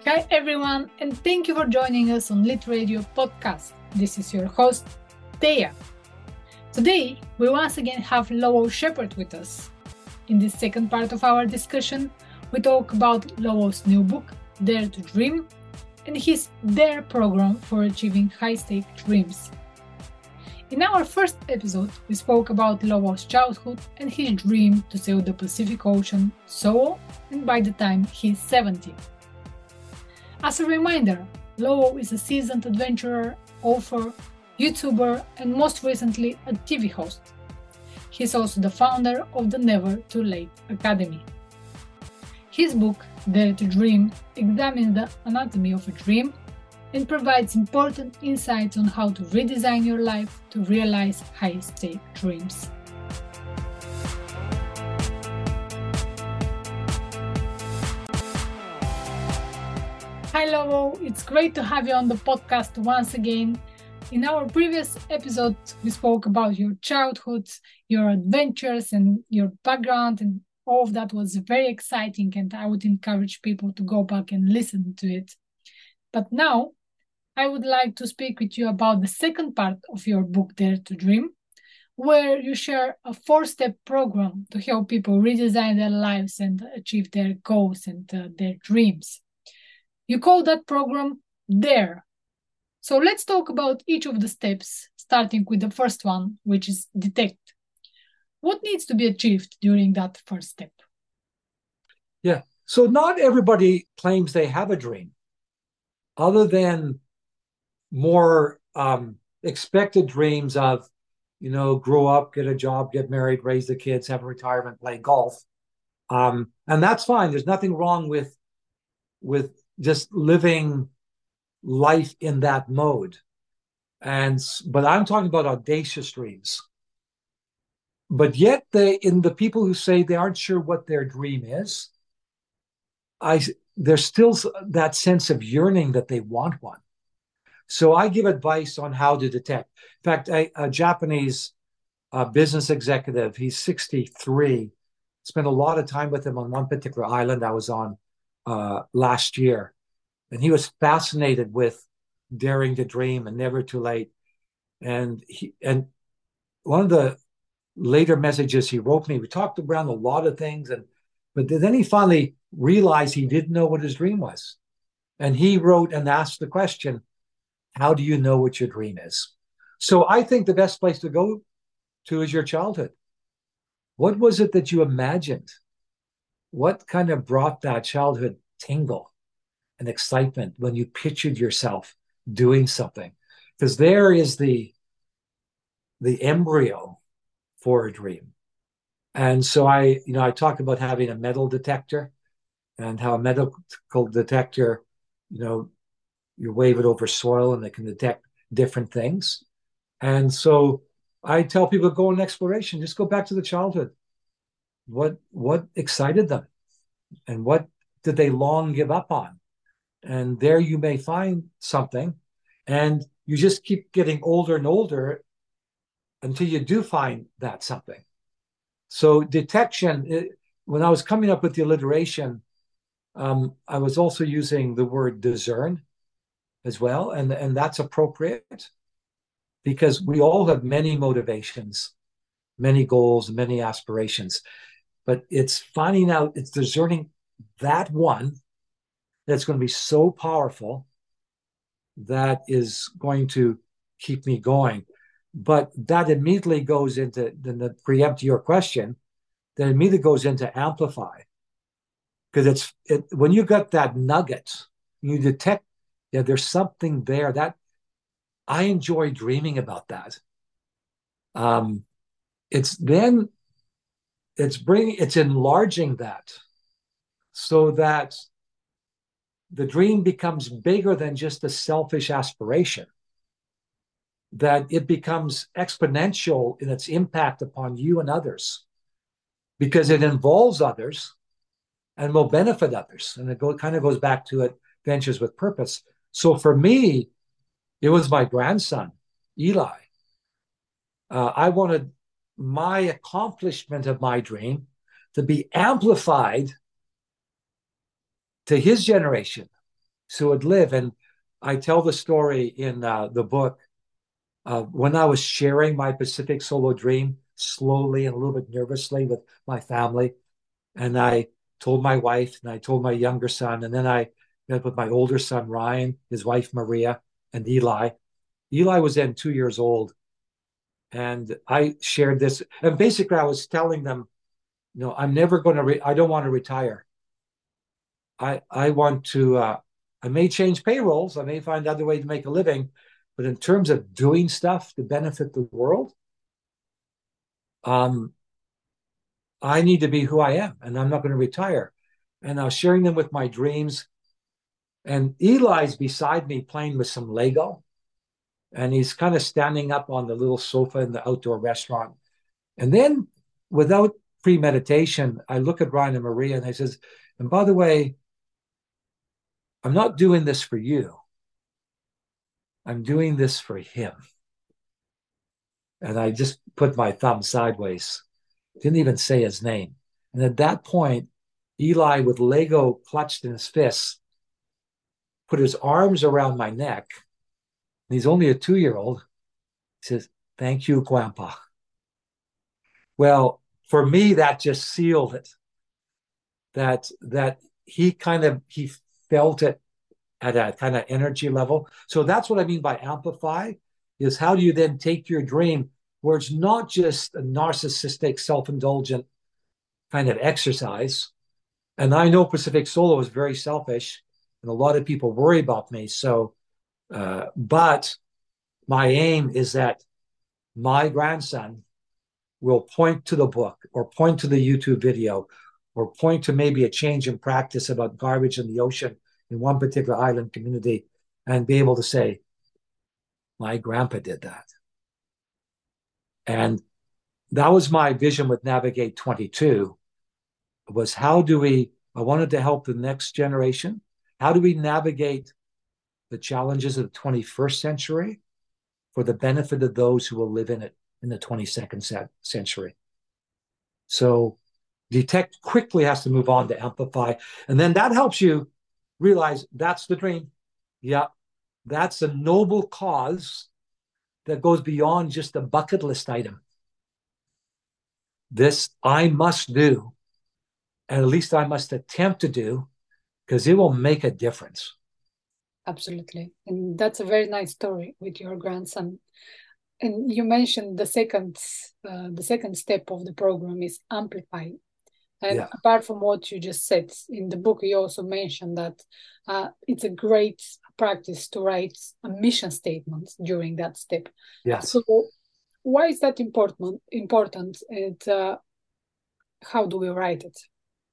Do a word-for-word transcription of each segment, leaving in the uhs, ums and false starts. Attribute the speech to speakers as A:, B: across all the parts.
A: Hi everyone, and thank you for joining us on Lit Radio Podcast. This is your host, Thea. Today, we once again have Lowell Shepherd with us. In this second part of our discussion, we talk about Lowell's new book, Dare to Dream, and his DARE program for achieving high-stake dreams. In our first episode, we spoke about Lowell's childhood and his dream to sail the Pacific Ocean solo, and by the time he's seventy. As a reminder, Lowell is a seasoned adventurer, author, YouTuber, and most recently a T V host. He's also the founder of the Never Too Late Academy. His book, Dare to Dream, examines the anatomy of a dream and provides important insights on how to redesign your life to realize high-stake dreams. Hi Lowell, it's great to have you on the podcast once again. In our previous episode, we spoke about your childhood, your adventures, and your background, and all of that was very exciting, and I would encourage people to go back and listen to it. But now, I would like to speak with you about the second part of your book, Dare to Dream, where you share a four-step program to help people redesign their lives and achieve their goals and uh, their dreams. You call that program DARE. So let's talk about each of the steps, starting with the first one, which is detect. What needs to be achieved during that first step?
B: Yeah, so not everybody claims they have a dream, other than more um, expected dreams of, you know, grow up, get a job, get married, raise the kids, have a retirement, play golf. Um, and that's fine. There's nothing wrong with, with just living life in that mode. And but I'm talking about audacious dreams. But yet they in the people who say they aren't sure what their dream is, I there's still that sense of yearning that they want one. So I give advice on how to detect. In fact, a, a Japanese uh, business executive, he's sixty-three, spent a lot of time with him on one particular island I was on uh, last year. And he was fascinated with daring to dream and never too late. And he and one of the later messages he wrote me, we talked around a lot of things, and but then he finally realized he didn't know what his dream was. And he wrote and asked the question, how do you know what your dream is? So I think the best place to go to is your childhood. What was it that you imagined? What kind of brought that childhood tingle and excitement when you pictured yourself doing something? Because there is the, the embryo for a dream. And so I, you know, I talk about having a metal detector and how a metal detector, you know, you wave it over soil and it can detect different things. And so I tell people go on exploration, just go back to the childhood. What, what excited them? And what did they long give up on? And there you may find something. And you just keep getting older and older until you do find that something. So detection, it, when I was coming up with the alliteration, um, I was also using the word discern as well. And, and that's appropriate because we all have many motivations, many goals, many aspirations. But it's finding out, it's discerning that one that's going to be so powerful that is going to keep me going. But that immediately goes into, then to preempt your question, that immediately goes into amplify. Because it's it, when you got that nugget, you detect, yeah, there's something there that I enjoy dreaming about that. Um, it's then it's bringing, it's enlarging that so that the dream becomes bigger than just a selfish aspiration, that it becomes exponential in its impact upon you and others because it involves others and will benefit others. And it go, kind of goes back to Adventures with Purpose. So for me, it was my grandson, Eli. Uh, I wanted my accomplishment of my dream to be amplified to his generation so it would live. And I tell the story in uh, the book uh, when I was sharing my Pacific Solo dream slowly and a little bit nervously with my family. And I told my wife, and I told my younger son, and then I met with my older son, Ryan, his wife, Maria, and Eli. Eli was then two years old. And I shared this. And basically, I was telling them, you know, I'm never going to, re- I don't want to retire. I, I want to, uh, I may change payrolls. I may find other way to make a living. But in terms of doing stuff to benefit the world, um, I need to be who I am, and I'm not going to retire. And I was sharing them with my dreams. And Eli's beside me playing with some Lego. And he's kind of standing up on the little sofa in the outdoor restaurant. And then, without premeditation, I look at Ryan and Maria and I says, and by the way, I'm not doing this for you. I'm doing this for him. And I just put my thumb sideways. Didn't even say his name. And at that point, Eli, with Lego clutched in his fists, put his arms around my neck. And he's only a two-year-old. He says, "Thank you, Grandpa." Well, for me, that just sealed it. That that he kind of he felt it at a kind of energy level. So that's what I mean by amplify, is how do you then take your dream where it's not just a narcissistic, self-indulgent kind of exercise. And I know Pacific Solo is very selfish, and a lot of people worry about me. So, uh, but my aim is that my grandson will point to the book or point to the YouTube video or point to maybe a change in practice about garbage in the ocean in one particular island community and be able to say, my grandpa did that. And that was my vision with Navigate twenty-two, was how do we, I wanted to help the next generation. How do we navigate the challenges of the twenty-first century for the benefit of those who will live in it in the twenty-second century? So detect quickly has to move on to amplify. And then that helps you realize that's the dream. Yeah, that's a noble cause that goes beyond just a bucket list item. This I must do, and at least I must attempt to do, because it will make a difference.
A: Absolutely. And that's a very nice story with your grandson. And you mentioned the second, uh, the second step of the program is amplify. And yeah. Apart from what you just said, in the book, you also mentioned that uh, it's a great practice to write a mission statement during that step.
B: Yes.
A: So why is that important? Important, and uh, how do we write it?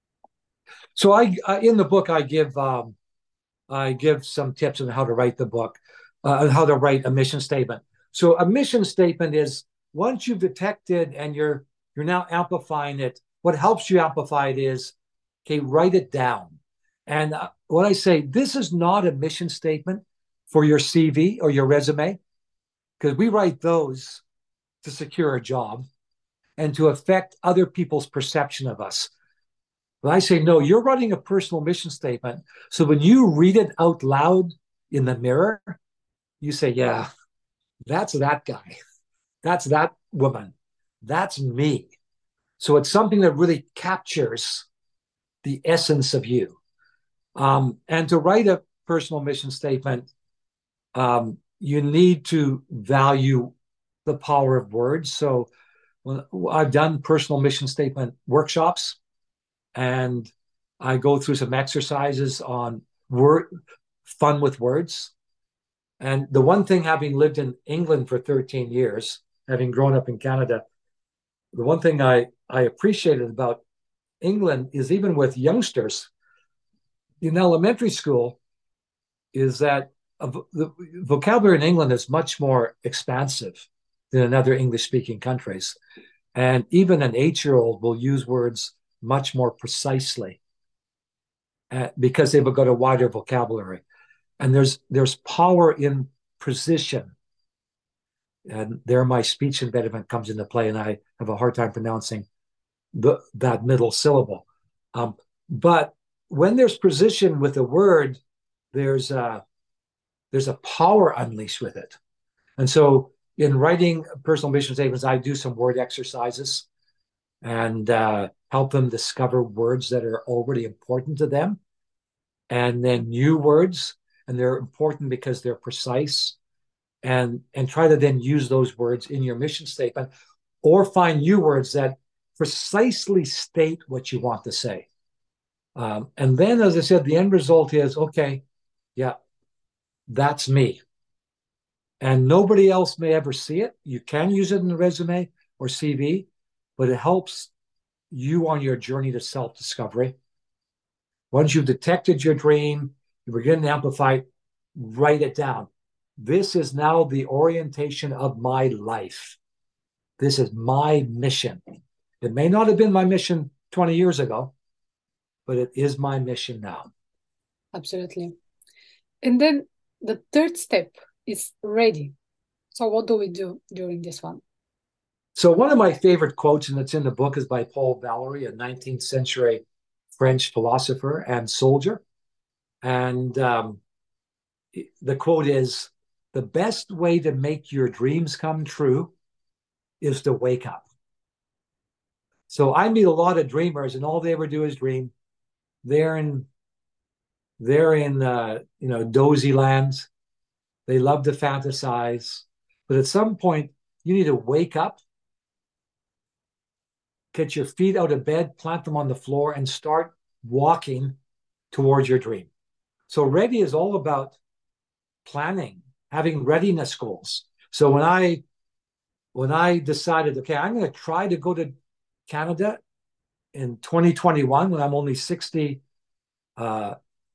B: So I, I in the book, I give um, I give some tips on how to write the book, uh, how to write a mission statement. So a mission statement is once you've detected and you're you're now amplifying it. What helps you amplify it is, okay, write it down. And uh, what I say, this is not a mission statement for your C V or your resume, because we write those to secure a job and to affect other people's perception of us. But I say, no, you're writing a personal mission statement. So when you read it out loud in the mirror, you say, yeah, that's that guy. That's that woman. That's me. So it's something that really captures the essence of you. Um, and to write a personal mission statement, um, you need to value the power of words. So when I've done personal mission statement workshops, and I go through some exercises on word, fun with words. And the one thing, having lived in England for thirteen years, having grown up in Canada, the one thing I, I appreciated about England is even with youngsters in elementary school is that the vocabulary in England is much more expansive than in other English-speaking countries. And even an eight-year-old will use words much more precisely uh, because they've got a wider vocabulary. And there's there's power in precision. And there my speech impediment comes into play, and I have a hard time pronouncing the, that middle syllable. Um, but when there's precision with a word, there's a, there's a power unleashed with it. And so in writing personal mission statements, I do some word exercises and uh, help them discover words that are already important to them, and then new words, and they're important because they're precise, and and try to then use those words in your mission statement, or find new words that precisely state what you want to say. Um, and then, as I said, the end result is, okay, yeah, that's me. And nobody else may ever see it. You can use it in the resume or C V, but it helps you on your journey to self-discovery. Once you've detected your dream, you begin to amplify it, write it down. This is now the orientation of my life. This is my mission. It may not have been my mission twenty years ago, but it is my mission now.
A: Absolutely. And then the third step is ready. So what do we do during this one?
B: So one of my favorite quotes, and it's in the book, is by Paul Valéry, a nineteenth century French philosopher and soldier. And um, the quote is, "The best way to make your dreams come true is to wake up." So I meet a lot of dreamers, and all they ever do is dream. They're in, they're in, uh, you know, dozy lands. They love to fantasize, but at some point you need to wake up, get your feet out of bed, plant them on the floor, and start walking towards your dream. So ready is all about planning, having readiness goals. So when I when I decided, okay, I'm going to try to go to Canada in twenty twenty-one when I'm only sixty, uh,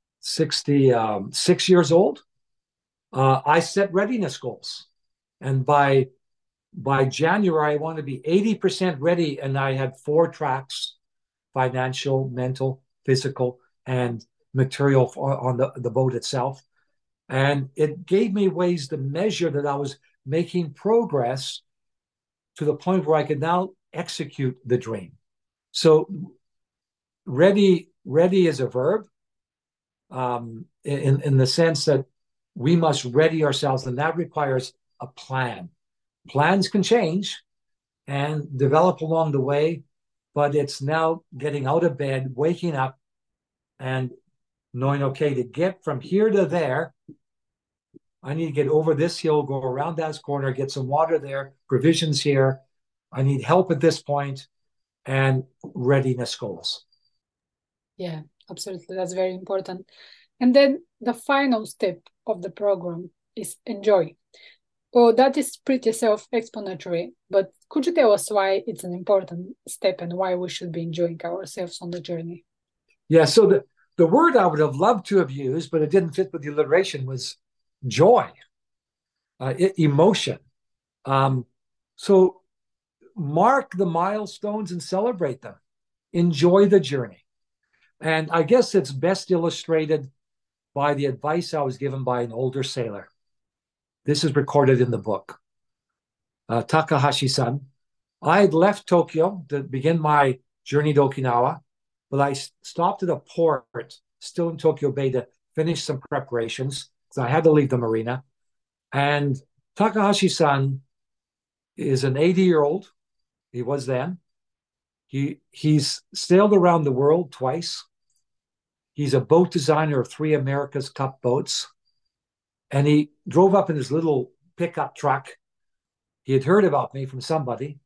B: sixty-six years old, uh, I set readiness goals. And by by January, I want to be eighty percent ready. And I had four tracks: financial, mental, physical, and material on the, the boat itself. And it gave me ways to measure that I was making progress to the point where I could now execute the dream. So ready, ready is a verb, um, in, in the sense that we must ready ourselves, and that requires a plan. Plans can change and develop along the way, but it's now getting out of bed, waking up, and knowing, okay, to get from here to there, I need to get over this hill, go around that corner, get some water there, provisions here. I need help at this point, and readiness goals.
A: Yeah, absolutely. That's very important. And then the final step of the program is enjoy. Well, that is pretty self-explanatory, but could you tell us why it's an important step and why we should be enjoying ourselves on the journey?
B: Yeah, so the, the word I would have loved to have used, but it didn't fit with the alliteration, was joy, uh, emotion. Um, so mark the milestones and celebrate them. Enjoy the journey. And I guess it's best illustrated by the advice I was given by an older sailor. This is recorded in the book. Uh, Takahashi-san. I had left Tokyo to begin my journey to Okinawa, but I stopped at a port still in Tokyo Bay to finish some preparations because I had to leave the marina. And Takahashi-san is an eighty-year-old. He was then. He he's sailed around the world twice. He's a boat designer of three America's Cup boats. And he drove up in his little pickup truck. He had heard about me from somebody.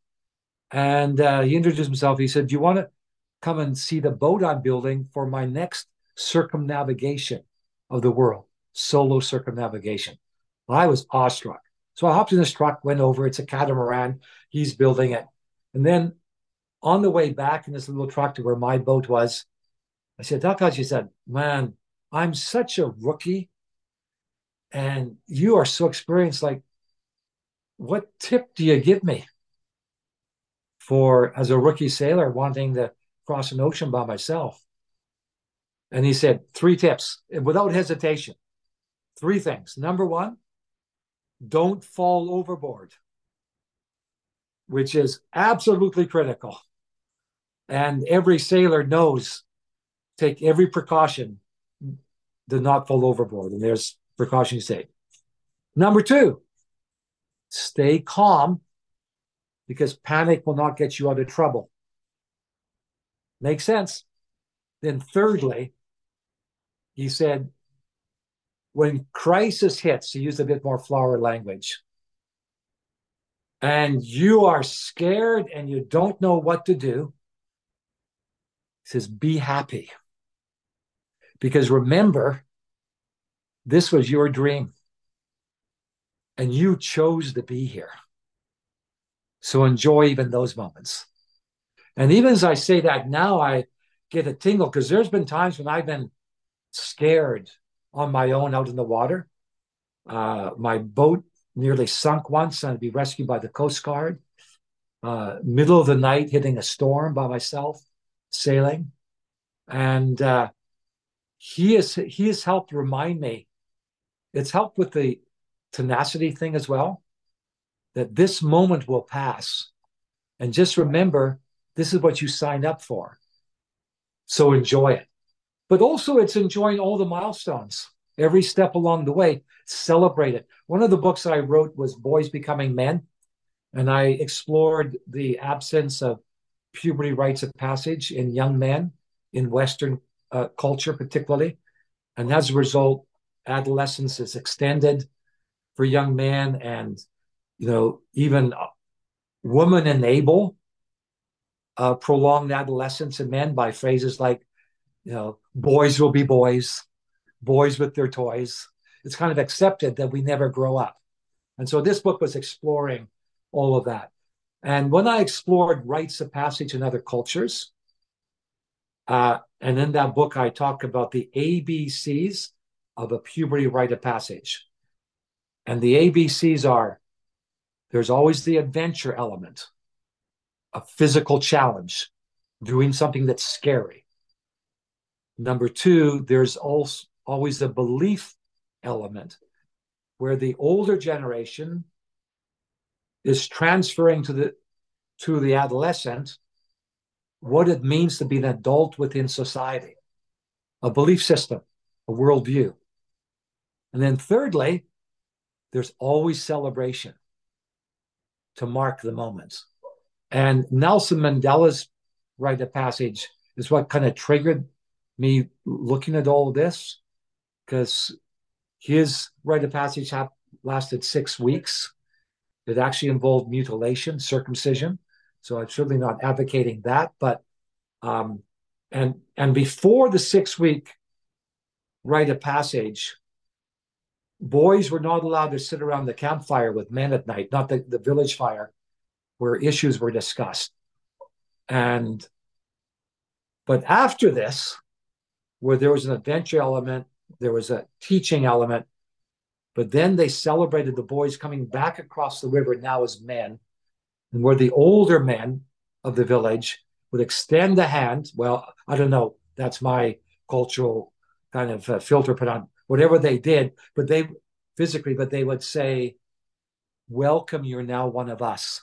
B: And uh, he introduced himself. He said, "Do you want to come and see the boat I'm building for my next circumnavigation of the world, solo circumnavigation?" Well, I was awestruck. So I hopped in this truck, went over. It's a catamaran. He's building it. And then on the way back in this little truck to where my boat was, I said, Takahashi said, "Man, I'm such a rookie and you are so experienced. Like, what tip do you give me for, as a rookie sailor, wanting to cross an ocean by myself?" And he said, three tips without hesitation. Three things. Number one, don't fall overboard, which is absolutely critical. And every sailor knows, take every precaution. do not fall overboard. And there's precautions you take. Number two, stay calm, because panic will not get you out of trouble. Makes sense. Then thirdly, he said, when crisis hits, he used a bit more flowery language, and you are scared and you don't know what to do, he says, be happy. Because remember, this was your dream, and you chose to be here. So enjoy even those moments. And even as I say that now, I get a tingle, because there's been times when I've been scared on my own out in the water. Uh, my boat nearly sunk once, and I'd be rescued by the Coast Guard. Uh, middle of the night, hitting a storm by myself, sailing. And uh, he has he has helped remind me. It's helped with the tenacity thing as well, that this moment will pass. And just remember, this is what you signed up for. So enjoy it. But also it's enjoying all the milestones, every step along the way, celebrate it. One of the books I wrote was Boys Becoming Men, and I explored the absence of puberty rites of passage in young men in Western uh, culture particularly. And as a result, adolescence is extended for young men, and, you know, even women enable uh, prolonged adolescence in men by phrases like, you know, boys will be boys, boys with their toys. It's kind of accepted that we never grow up. And so this book was exploring all of that. And when I explored rites of passage in other cultures, uh, and in that book, I talk about the A B Cs of a puberty rite of passage. And the A B Cs are, there's always the adventure element, a physical challenge, doing something that's scary. Number two, there's also always a belief element, where the older generation is transferring to the to the adolescent what it means to be an adult within society, a belief system, a worldview. And then thirdly, there's always celebration to mark the moments. And Nelson Mandela's rite of passage is what kind of triggered me looking at all of this, because his rite of passage lasted six weeks. It actually involved mutilation, circumcision. So I'm certainly not advocating that. But um, and and before the six-week rite of passage, boys were not allowed to sit around the campfire with men at night, not the, the village fire, where issues were discussed. And but after this, where there was an adventure element, there was a teaching element, but then they celebrated the boys coming back across the river now as men, and where the older men of the village would extend a hand. Well, I don't know, that's my cultural kind of uh, filter put on whatever they did, but they physically, but they would say, welcome, you're now one of us.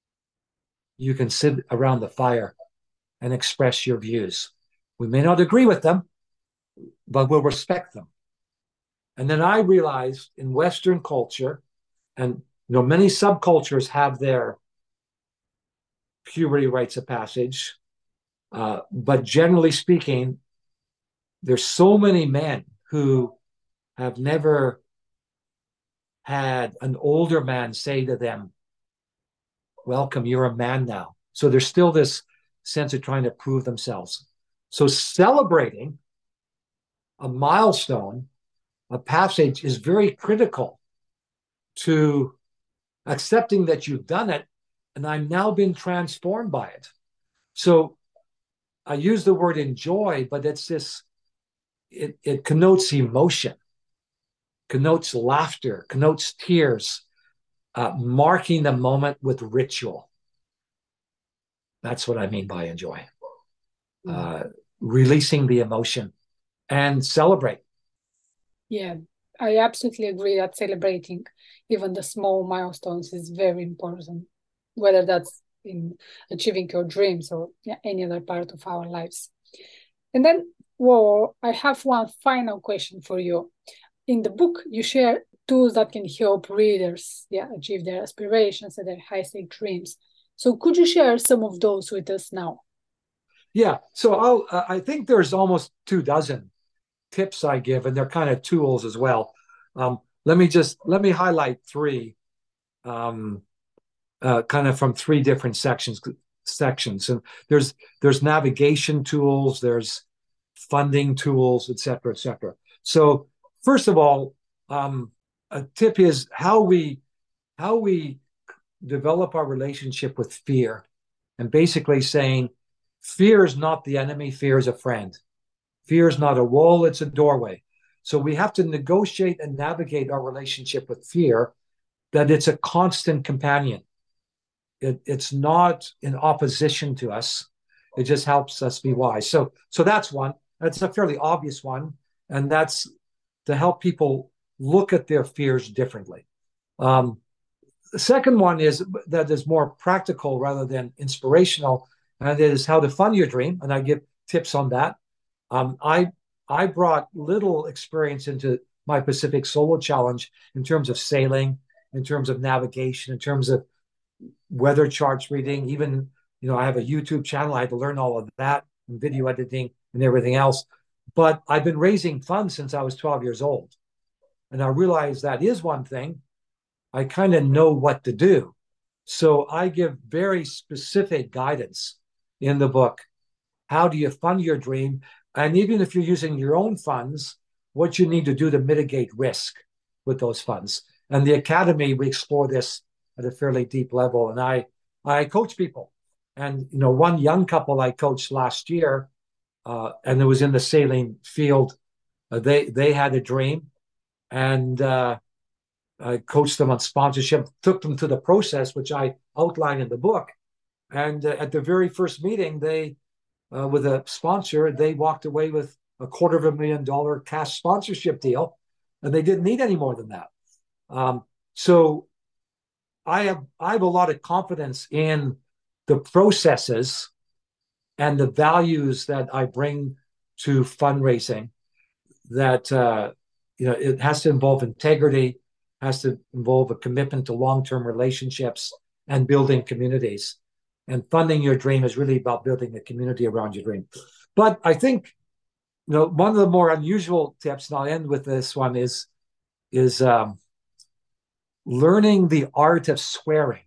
B: You can sit around the fire and express your views. We may not agree with them, but we'll respect them. And then I realized in Western culture, and you know, many subcultures have their puberty rites of passage, uh, but generally speaking, there's so many men who have never had an older man say to them, welcome, you're a man now. So there's still this sense of trying to prove themselves. So celebrating a milestone, a passage, is very critical to accepting that you've done it, and I'm now been transformed by it. So I use the word enjoy, but it's this, it, it connotes emotion, connotes laughter, connotes tears, uh, marking the moment with ritual. That's what I mean by enjoy. Uh, releasing the emotion and celebrate.
A: Yeah, I absolutely agree that celebrating even the small milestones is very important, whether that's in achieving your dreams or yeah, any other part of our lives. And then Well, I have one final question for you. In the book, you share tools that can help readers, yeah, achieve their aspirations and their high-stake dreams. So could you share some of those with us now?
B: Yeah. So I'll, uh, I think there's almost two dozen tips I give, and they're kind of tools as well. Um, let me just let me highlight three, um, uh, kind of from three different sections. Sections, and there's there's navigation tools, there's funding tools, et cetera, et cetera. So first of all, um, a tip is how we how we develop our relationship with fear, and basically saying fear is not the enemy, fear is a friend. Fear is not a wall, it's a doorway. So we have to negotiate and navigate our relationship with fear, that it's a constant companion. It, it's not in opposition to us. It just helps us be wise. So, so that's one. That's a fairly obvious one, and that's to help people look at their fears differently. Um, the second one is that is more practical rather than inspirational, and it is how to fund your dream. And I give tips on that. Um, I I brought little experience into my Pacific Solo Challenge in terms of sailing, in terms of navigation, in terms of weather charts reading. Even, you know, I have a YouTube channel. I had to learn all of that and video editing and everything else. But I've been raising funds since I was twelve years old. And I realized that is one thing. I kind of know what to do. So I give very specific guidance in the book. How do you fund your dream? And even if you're using your own funds, what you need to do to mitigate risk with those funds. And the Academy, we explore this at a fairly deep level. And I, I coach people. And, you know, one young couple I coached last year, uh, and it was in the sailing field. Uh, they, they had a dream, and uh, I coached them on sponsorship, took them to the process, which I outline in the book. And uh, at the very first meeting, they, uh, with a sponsor, they walked away with a quarter of a million dollar cash sponsorship deal, and they didn't need any more than that. Um, so I have I have a lot of confidence in the processes and the values that I bring to fundraising. That uh, you know, it has to involve integrity, has to involve a commitment to long-term relationships and building communities. And funding your dream is really about building a community around your dream. But I think, you know, one of the more unusual tips, and I'll end with this one, is is um, learning the art of swearing.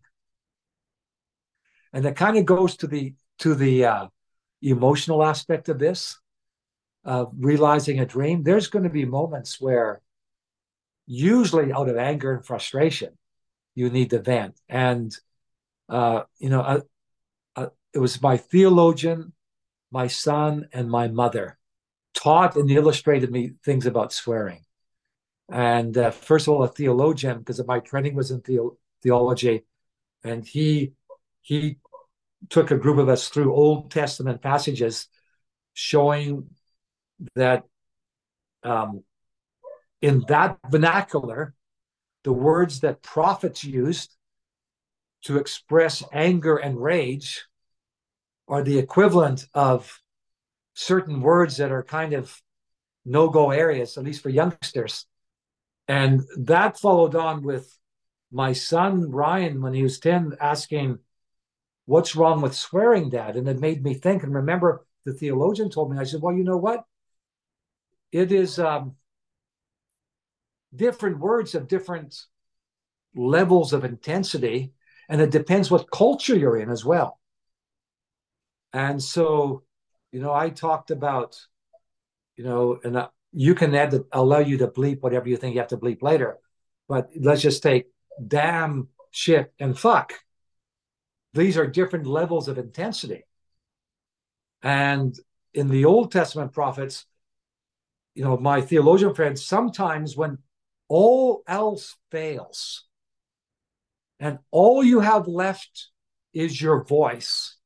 B: And it kind of goes to the to the uh, emotional aspect of this, of realizing a dream. There's going to be moments where, usually out of anger and frustration, you need to vent. And uh, you know, uh, uh, it was my theologian, my son, and my mother taught and illustrated me things about swearing. And uh, first of all, a theologian, because my training was in the- theology, and he he took a group of us through Old Testament passages showing that um, in that vernacular, the words that prophets used to express anger and rage are the equivalent of certain words that are kind of no-go areas, at least for youngsters. And that followed on with my son, Ryan, when he was ten, asking, "What's wrong with swearing, Dad?" And it made me think. And remember, the theologian told me, I said, well, you know what? It is um, different words have different levels of intensity, and it depends what culture you're in as well. And so, you know, I talked about, you know, and uh, you can add, the, allow you to bleep whatever you think you have to bleep later. But let's just take damn, shit, and fuck. These are different levels of intensity. And in the Old Testament prophets, you know, my theologian friends, sometimes when all else fails and all you have left is your voice,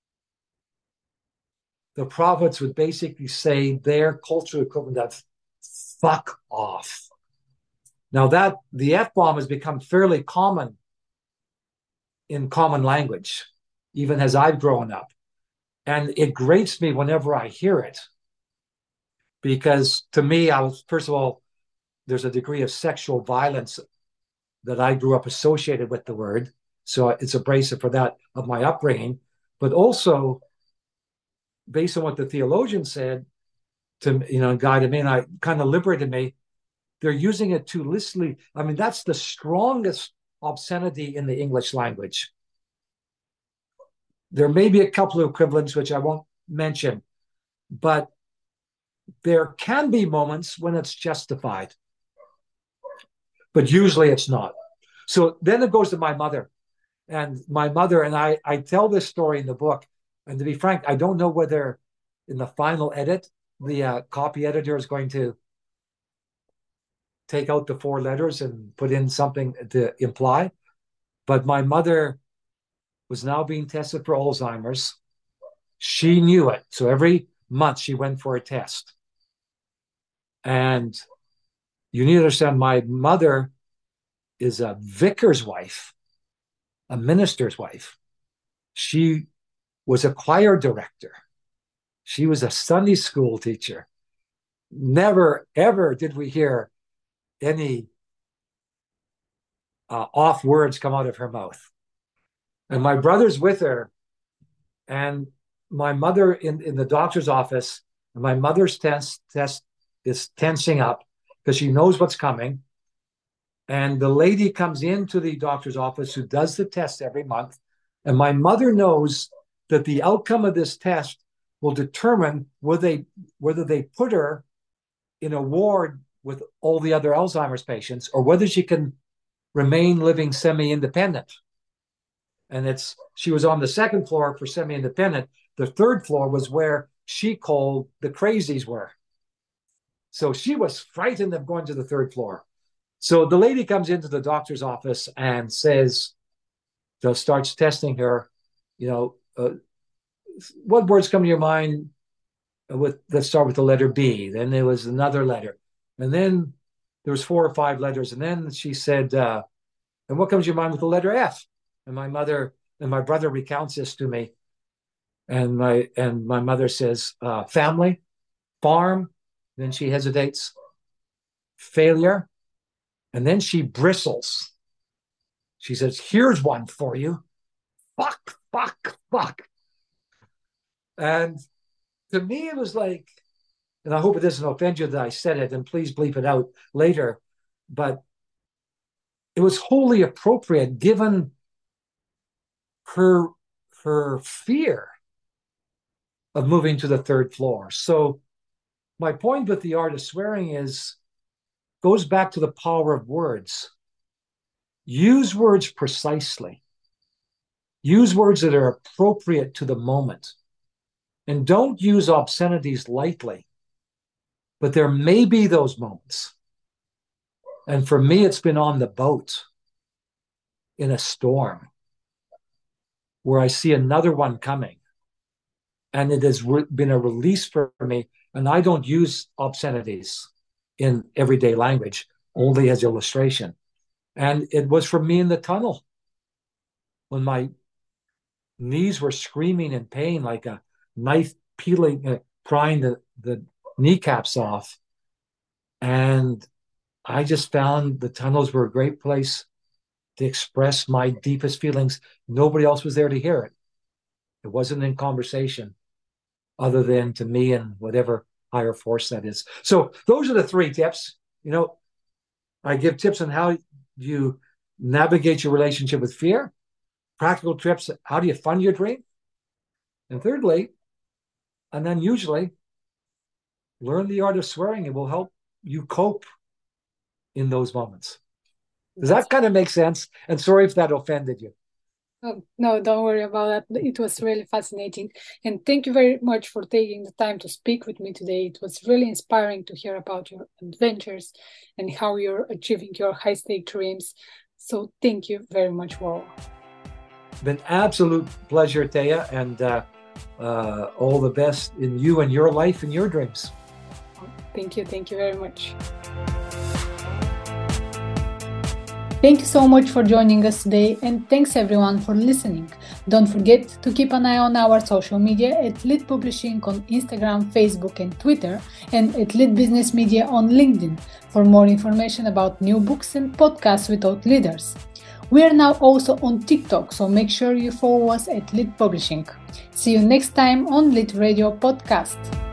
B: the prophets would basically say their cultural equivalent of fuck off. Now that the F-bomb has become fairly common in common language, even as I've grown up. And it grates me whenever I hear it. because to me, I was, first of all, there's a degree of sexual violence that I grew up associated with the word. So it's abrasive for that of my upbringing. But also, based on what the theologian said to, you know, guided me, and I kind of liberated me, they're using it too loosely. I mean, that's the strongest obscenity in the English language. There may be a couple of equivalents, which I won't mention, but there can be moments when it's justified, but usually it's not. So then it goes to my mother. And my mother, and I, I tell this story in the book. And to be frank, I don't know whether in the final edit, the uh, copy editor is going to take out the four letters and put in something to imply. But my mother was now being tested for Alzheimer's. She knew it. So every month she went for a test. And you need to understand, my mother is a vicar's wife, a minister's wife. She was a choir director. She was a Sunday school teacher. Never, ever did we hear any uh, off words come out of her mouth. And my brother's with her, and my mother in, in the doctor's office, and my mother's test, test is tensing up because she knows what's coming. And the lady comes into the doctor's office who does the test every month. And my mother knows that the outcome of this test will determine whether they, whether they put her in a ward with all the other Alzheimer's patients or whether she can remain living semi-independent. And it's, she was on the second floor for semi-independent. The third floor was where she called the crazies were. So she was frightened of going to the third floor. So the lady comes into the doctor's office and says, so starts testing her, you know, uh, what words come to your mind with, let's start with the letter B. Then there was another letter. And then there was four or five letters. And then she said, uh, and what comes to your mind with the letter F? And my mother and my brother recounts this to me. And my, and my mother says, uh, family, farm. Then she hesitates, failure. And then she bristles. She says, here's one for you. Fuck, fuck, fuck. And to me, it was like, and I hope it doesn't offend you that I said it, and please bleep it out later, but it was wholly appropriate given her, her fear of moving to the third floor. So my point with the art of swearing is, goes back to the power of words. Use words precisely. Use words that are appropriate to the moment. And don't use obscenities lightly. But there may be those moments. And for me, it's been on the boat in a storm where I see another one coming. And it has re- been a release for me. And I don't use obscenities in everyday language, only as illustration. And it was for me in the tunnel when my knees were screaming in pain, like a knife peeling, uh, prying the, the kneecaps off. And I just found the tunnels were a great place to express my deepest feelings. Nobody else was there to hear it. It wasn't in conversation other than to me and whatever higher force that is. So those are the three tips. You know, I give tips on how you navigate your relationship with fear, practical tips, how do you fund your dream? And thirdly, and then usually, learn the art of swearing. It will help you cope in those moments. Does that kind of make sense? And sorry if that offended you.
A: Oh, no, don't worry about that. It was really fascinating. And thank you very much for taking the time to speak with me today. It was really inspiring to hear about your adventures and how you're achieving your high-stake dreams. So thank you very much, Warl.
B: Been absolute pleasure, Taya, and uh, uh, all the best in you and your life and your dreams.
A: Thank you. Thank you very much. Thank you so much for joining us today, and thanks everyone for listening. Don't forget to keep an eye on our social media at Lit Publishing on Instagram, Facebook, and Twitter, and at Lit Business Media on LinkedIn for more information about new books and podcasts with thought leaders. We are now also on TikTok, so make sure you follow us at Lit Publishing. See you next time on Lit Radio Podcast.